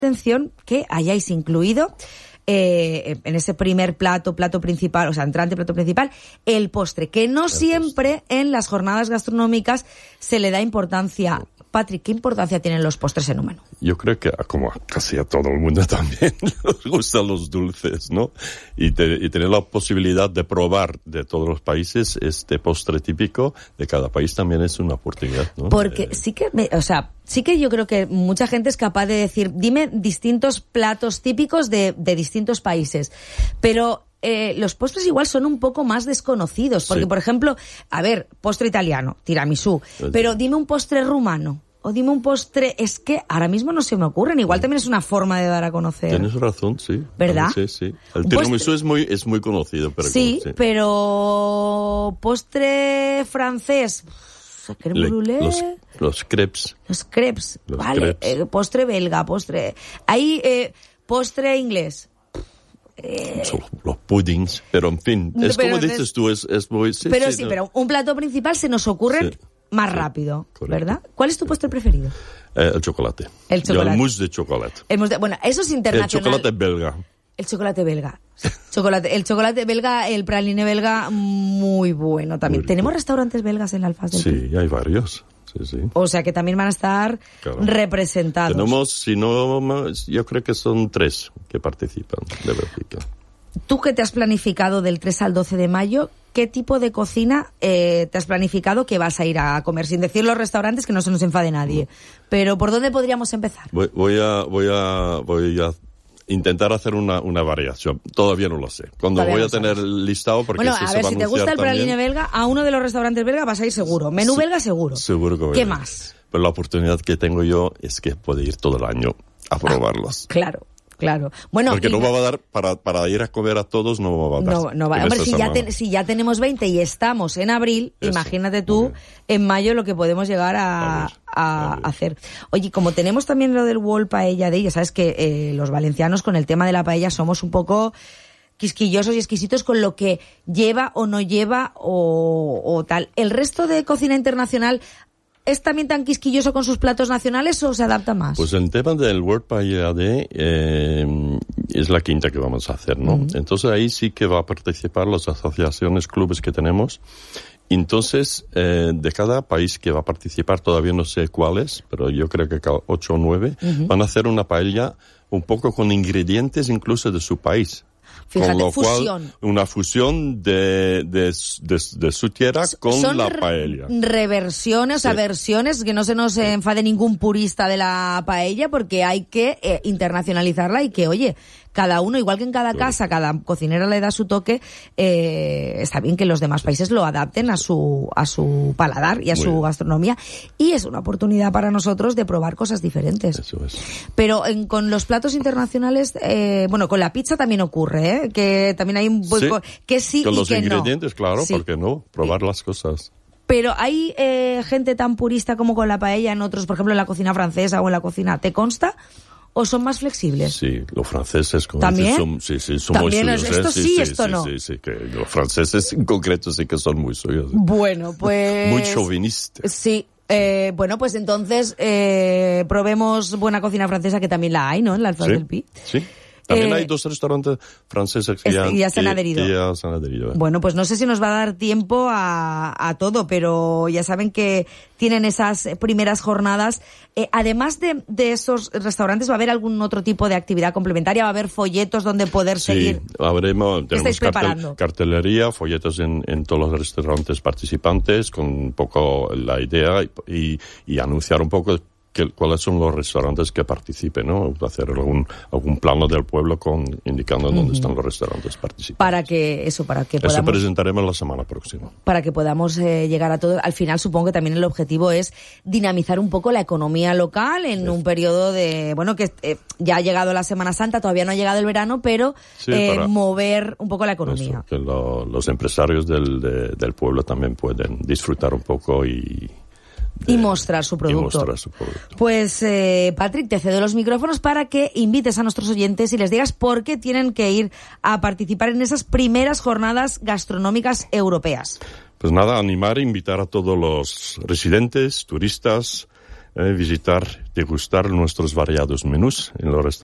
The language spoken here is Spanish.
atención que hayáis incluido en ese primer plato principal, o sea, entrante, plato principal, el postre, que no siempre en las jornadas gastronómicas se le da importancia. Patrick, ¿qué importancia tienen los postres en un menú? Yo creo que como casi a todo el mundo también nos gustan los dulces, ¿no? Y tener la posibilidad de probar de todos los países este postre típico de cada país también es una oportunidad, ¿no? Porque sí que yo creo que mucha gente es capaz de decir, dime distintos platos típicos de distintos países, pero los postres igual son un poco más desconocidos, porque, por ejemplo, a ver, postre italiano, tiramisú, pero dime un postre rumano, o dime un postre, es que ahora mismo no se me ocurren, igual también es una forma de dar a conocer. Tienes razón, sí. ¿Verdad? Sí. El tiramisú es muy conocido, pero... Sí, pero postre francés... Los crepes. Los crepes, vale. Postre belga, postre inglés. Los puddings, pero en fin, como dices tú, es muy... Pero un plato principal se nos ocurre más rápido, correcto. ¿Verdad? ¿Cuál es tu postre preferido? El chocolate. El mousse de chocolate. Bueno, eso es internacional. El chocolate belga. El chocolate belga. El chocolate belga, el praline belga, muy bueno también. ¿Tenemos restaurantes belgas en la Alfaz del Pi? Sí, hay varios. Sí. O sea que también van a estar representados. Tenemos, yo creo que son 3 que participan de Bélgica. Tú que te has planificado del 3 al 12 de mayo, ¿qué tipo de cocina te has planificado que vas a ir a comer? Sin decir los restaurantes, que no se nos enfade nadie. Pero ¿por dónde podríamos empezar? Voy a intentar hacer una variación. Todavía no lo sé. Cuando voy a tener el listado, porque bueno, a ver, si te gusta el praline belga, a uno de los restaurantes belga vas a ir seguro. Menú belga seguro. Seguro que voy. ¿Qué más? Pero la oportunidad que tengo yo es que puedo ir todo el año a probarlos. Claro. Bueno, porque no va a dar para ir a comer a todos, no va a dar. No va. Hombre, si ya tenemos 20 y estamos en abril, imagínate tú en mayo lo que podemos llegar a hacer. Oye, como tenemos también lo del World Paella Day, ya sabes que los valencianos con el tema de la paella somos un poco quisquillosos y exquisitos con lo que lleva o no lleva o tal. ¿El resto de cocina internacional es también tan quisquilloso con sus platos nacionales o se adapta más? Pues el tema del World Paella Day es la quinta que vamos a hacer, ¿no? Entonces ahí sí que va a participar las asociaciones, clubes que tenemos. Entonces, de cada país que va a participar, todavía no sé cuáles, pero yo creo que 8 o 9, van a hacer una paella un poco con ingredientes incluso de su país. Fíjate, con lo fusión. Cual, una fusión de su tierra con la paella. Reversiones, o sea, versiones, que no se nos enfade ningún purista de la paella, porque hay que internacionalizarla y que, oye, cada uno, igual que en cada casa, cada cocinera le da su toque, está bien que los demás países lo adapten a su paladar y a su gastronomía, y es una oportunidad para nosotros de probar cosas diferentes. Eso es. Pero con los platos internacionales, bueno, con la pizza también ocurre, que también hay un poco que sí con y los que ingredientes, no. claro, Sí. ¿por qué no? Probar las cosas. Pero hay gente tan purista como con la paella en otros, por ejemplo, en la cocina francesa o en la cocina, ¿te consta? ¿O son más flexibles? Sí, los franceses, como ¿También? dices, son ¿También? muy suyos. Esto no. Sí, que los franceses en concreto sí que son muy suyos. Bueno, pues... Muy chauvinistas. Sí. Bueno, pues entonces probemos buena cocina francesa, que también la hay, ¿no? En la Alfaz del Pi. Sí. También hay 2 restaurantes franceses que ya se han adherido. Bueno, pues no sé si nos va a dar tiempo a todo, pero ya saben que tienen esas primeras jornadas. Además de esos restaurantes, ¿va a haber algún otro tipo de actividad complementaria? ¿Va a haber folletos donde poder seguir? Sí, tenemos cartelería, folletos en todos los restaurantes participantes, con un poco la idea y anunciar un poco cuáles son los restaurantes que participen, ¿no? Hacer algún plano del pueblo indicando dónde están los restaurantes participantes. Para que podamos... Eso presentaremos la semana próxima. Para que podamos llegar a todo. Al final supongo que también el objetivo es dinamizar un poco la economía local en un periodo de... Bueno, que ya ha llegado la Semana Santa, todavía no ha llegado el verano, pero para mover un poco la economía. Eso, que los empresarios del pueblo también pueden disfrutar un poco y mostrar su producto. Pues, Patrick, te cedo los micrófonos para que invites a nuestros oyentes y les digas por qué tienen que ir a participar en esas primeras jornadas gastronómicas europeas. Pues nada, invitar a todos los residentes, turistas, visitar, degustar nuestros variados menús en los